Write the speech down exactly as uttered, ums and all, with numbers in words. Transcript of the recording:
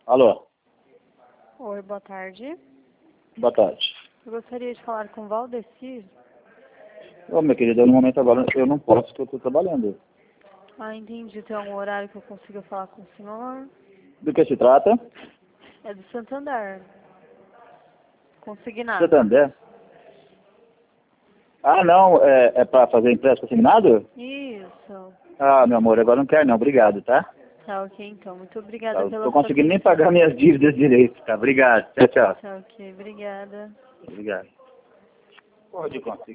Alô? Oi, boa tarde. Boa tarde. Eu gostaria de falar com o Valdecir. Ô, minha querida, no momento agora eu não posso, porque eu estou trabalhando. Ah, entendi. Tem algum horário que eu consiga falar com o senhor? Do que se trata? É do Santander. Consignado. Santander? Ah, não, é, é para fazer empréstimo assinado? Isso. Ah, meu amor, agora não quero não, obrigado, tá? Tá ok, então. Muito Tá, obrigada eu pela tô sua conseguindo nem atenção. pagar minhas dívidas direito, tá? Obrigado, tchau, tchau. Tá ok, obrigada. Obrigado. Pode conseguir.